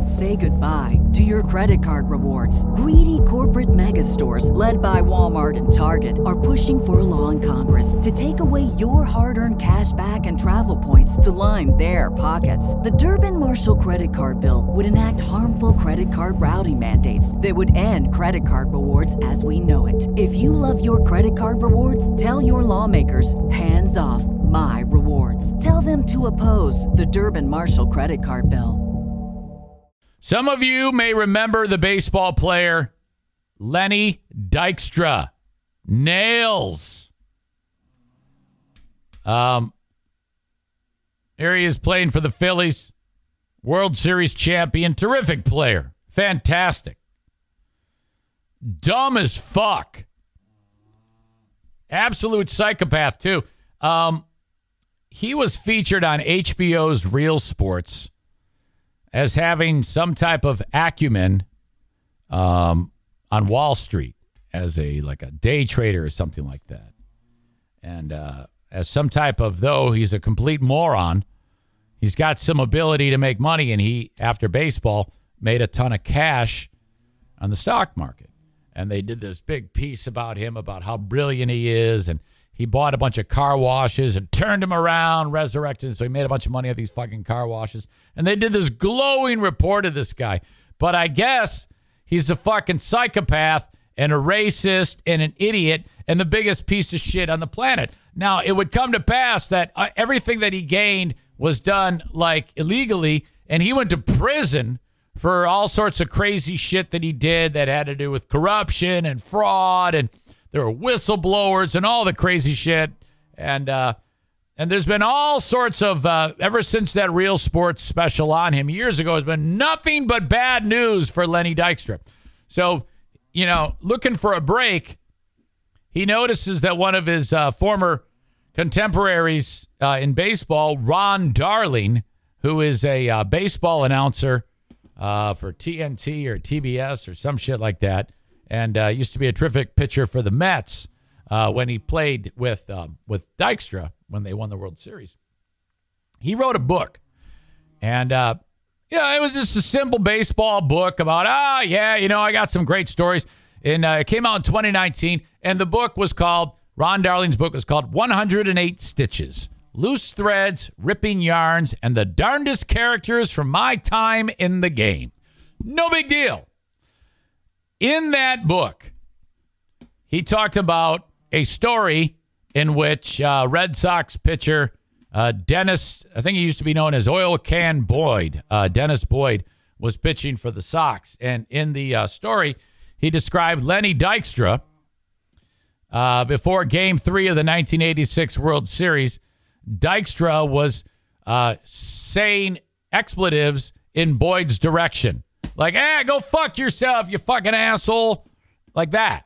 Say goodbye to your credit card rewards. Greedy corporate mega stores, led by Walmart and Target, are pushing for a law in Congress to take away your hard-earned cash back and travel points to line their pockets. The Durbin-Marshall credit card bill would enact harmful credit card routing mandates that would end credit card rewards as we know it. If you love your credit card rewards, tell your lawmakers, hands off my rewards. Tell them to oppose the Durbin-Marshall credit card bill. Some of you may remember the baseball player Lenny Dykstra. Nails. Here he is playing for the Phillies. World Series champion. Terrific player. Fantastic. Dumb as fuck. Absolute psychopath, too. He was featured on HBO's Real Sports as having some type of acumen on Wall Street as a day trader or something like that. And as some type of, though he's a complete moron, he's got some ability to make money, and he, after baseball, made a ton of cash on the stock market. And they did this big piece about him, about how brilliant he is, and he bought a bunch of car washes and turned them around, resurrected, so he made a bunch of money off these fucking car washes. And they did this glowing report of this guy. But I guess he's a fucking psychopath and a racist and an idiot and the biggest piece of shit on the planet. Now, it would come to pass that everything that he gained was done, illegally, and he went to prison for all sorts of crazy shit that he did that had to do with corruption and fraud, and there were whistleblowers and all the crazy shit. And there's been all sorts of, ever since that Real Sports special on him years ago, has been nothing but bad news for Lenny Dykstra. So, looking for a break, he notices that one of his former contemporaries in baseball, Ron Darling, who is a baseball announcer for TNT or TBS or some shit like that, and used to be a terrific pitcher for the Mets when he played with Dykstra when they won the World Series. He wrote a book, and it was just a simple baseball book about, I got some great stories. And it came out in 2019, and the book was called, Ron Darling's book was called 108 Stitches, Loose Threads, Ripping Yarns, and the Darndest Characters from My Time in the Game. No big deal. In that book, he talked about a story in which Red Sox pitcher Dennis, I think he used to be known as Oil Can Boyd, Dennis Boyd, was pitching for the Sox. And in the story, he described Lenny Dykstra before Game 3 of the 1986 World Series. Dykstra was saying expletives in Boyd's direction. Like, go fuck yourself, you fucking asshole. Like that.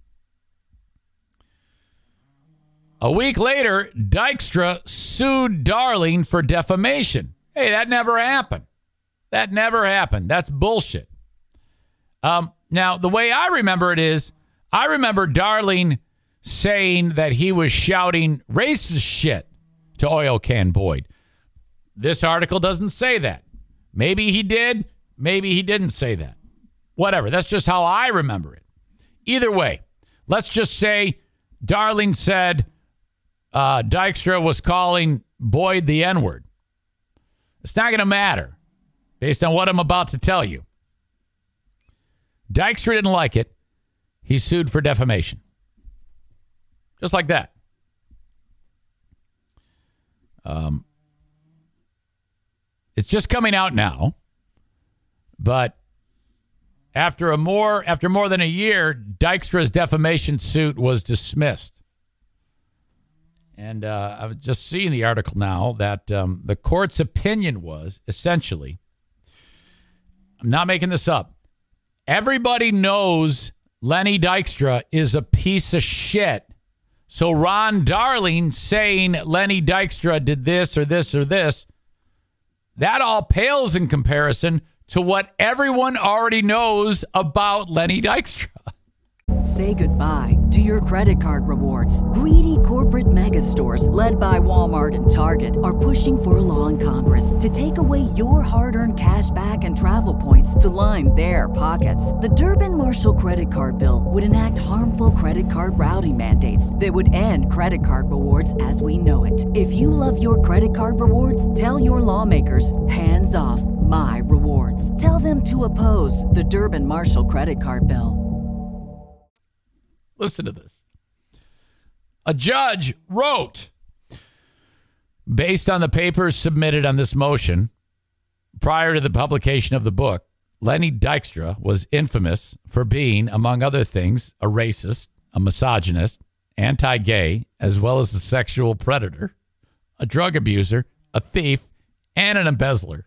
A week later, Dykstra sued Darling for defamation. Hey, that never happened. That never happened. That's bullshit. Now, the way I remember it is, I remember Darling saying that he was shouting racist shit to Oil Can Boyd. This article doesn't say that. Maybe he did. Maybe he didn't say that. Whatever. That's just how I remember it. Either way, let's just say Darling said Dykstra was calling Boyd the N-word. It's not going to matter based on what I'm about to tell you. Dykstra didn't like it. He sued for defamation. Just like that. It's just coming out now. But after more than a year, Dykstra's defamation suit was dismissed. And I was just seeing the article now that the court's opinion was essentially, I'm not making this up, everybody knows Lenny Dykstra is a piece of shit. So Ron Darling saying Lenny Dykstra did this or this or this, that all pales in comparison to what everyone already knows about Lenny Dykstra. Say goodbye to your credit card rewards. Greedy corporate mega stores, led by Walmart and Target, are pushing for a law in Congress to take away your hard-earned cash back and travel points to line their pockets. The Durbin-Marshall credit card bill would enact harmful credit card routing mandates that would end credit card rewards as we know it. If you love your credit card rewards, tell your lawmakers, hands off my rewards. Tell them to oppose the Durbin-Marshall credit card bill. Listen to this. A judge wrote, based on the papers submitted on this motion prior to the publication of the book, Lenny Dykstra was infamous for being, among other things, a racist, a misogynist, anti-gay, as well as a sexual predator, a drug abuser, a thief, and an embezzler.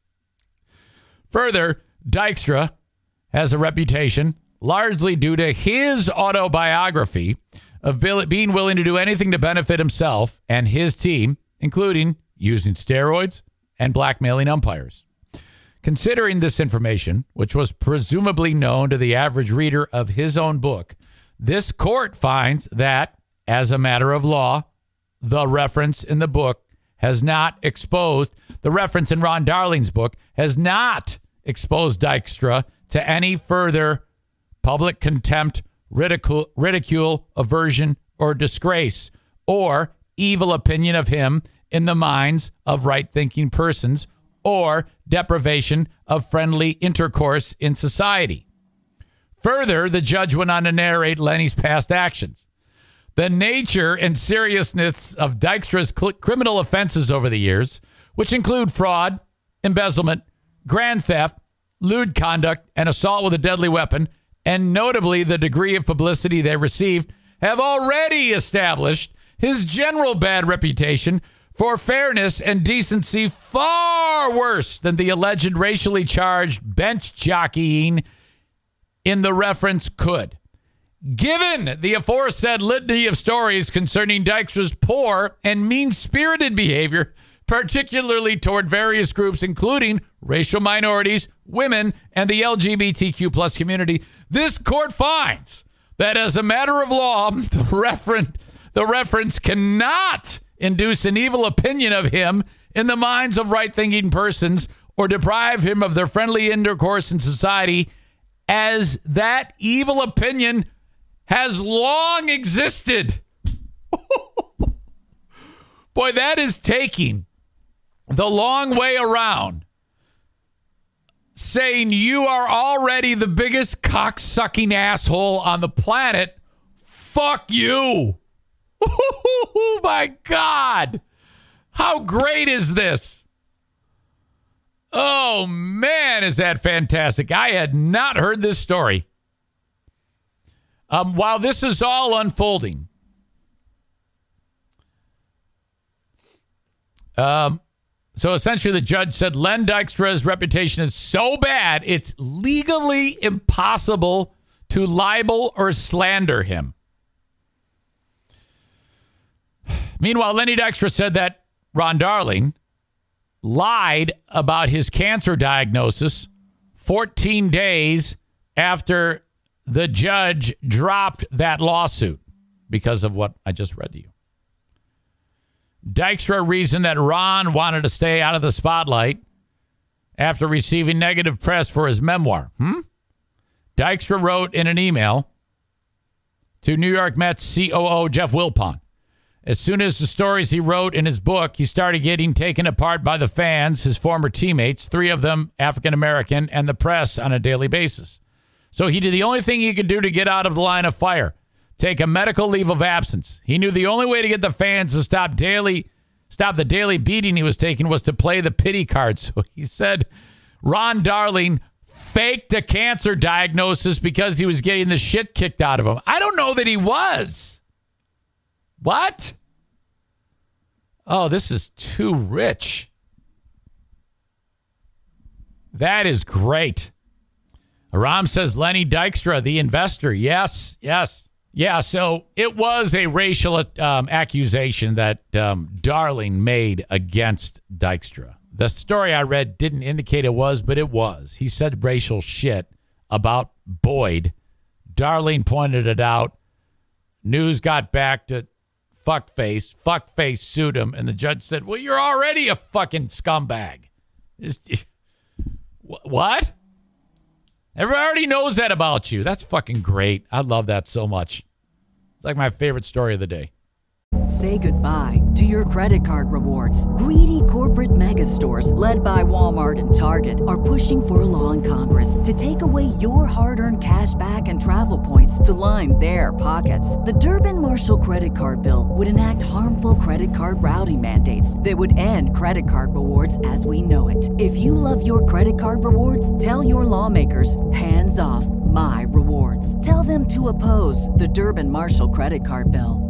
Further, Dykstra has a reputation, largely due to his autobiography, of being willing to do anything to benefit himself and his team, including using steroids and blackmailing umpires. Considering this information, which was presumably known to the average reader of his own book, this court finds that, as a matter of law, the reference in the book has not exposed, the reference in Ron Darling's book has not exposed Dykstra to any further public contempt, ridicule, aversion, or disgrace, or evil opinion of him in the minds of right-thinking persons, or deprivation of friendly intercourse in society. Further, the judge went on to narrate Lenny's past actions. The nature and seriousness of Dykstra's criminal offenses over the years, which include fraud, embezzlement, grand theft, lewd conduct, and assault with a deadly weapon, and notably the degree of publicity they received, have already established his general bad reputation for fairness and decency far worse than the alleged racially charged bench jockeying in the reference could. Given the aforesaid litany of stories concerning Dykstra's poor and mean-spirited behavior, particularly toward various groups, including racial minorities, women, and the LGBTQ plus community, this court finds that as a matter of law, the reference cannot induce an evil opinion of him in the minds of right-thinking persons or deprive him of their friendly intercourse in society, as that evil opinion has long existed. Boy, that is taking the long way around, saying you are already the biggest cock-sucking asshole on the planet. Fuck you. Oh, my God. How great is this? Oh, man, is that fantastic. I had not heard this story. While this is all unfolding, so essentially the judge said Len Dykstra's reputation is so bad, it's legally impossible to libel or slander him. Meanwhile, Lenny Dykstra said that Ron Darling lied about his cancer diagnosis 14 days after the judge dropped that lawsuit because of what I just read to you. Dykstra reasoned that Ron wanted to stay out of the spotlight after receiving negative press for his memoir. Dykstra wrote in an email to New York Mets COO Jeff Wilpon. As soon as the stories he wrote in his book, he started getting taken apart by the fans, his former teammates, 3 of them African-American, and the press on a daily basis. So he did the only thing he could do to get out of the line of fire, take a medical leave of absence. He knew the only way to get the fans to stop the daily beating he was taking was to play the pity card. So he said Ron Darling faked a cancer diagnosis because he was getting the shit kicked out of him. I don't know that he was. What? Oh, this is too rich. That is great. Aram says Lenny Dykstra, the investor. Yes. Yeah, so it was a racial accusation that Darling made against Dykstra. The story I read didn't indicate it was, but it was. He said racial shit about Boyd Darlene pointed it out. News got back to Fuckface. Fuckface sued him, and the judge said, well, you're already a fucking scumbag. What? Everybody already knows that about you. That's fucking great. I love that so much. It's like my favorite story of the day. Say goodbye to your credit card rewards. Greedy corporate mega stores, led by Walmart and Target, are pushing for a law in Congress to take away your hard-earned cash back and travel points to line their pockets. The Durbin-Marshall credit card bill would enact harmful credit card routing mandates that would end credit card rewards as we know it. If you love your credit card rewards, tell your lawmakers, hands off my rewards. Tell them to oppose the Durbin-Marshall credit card bill.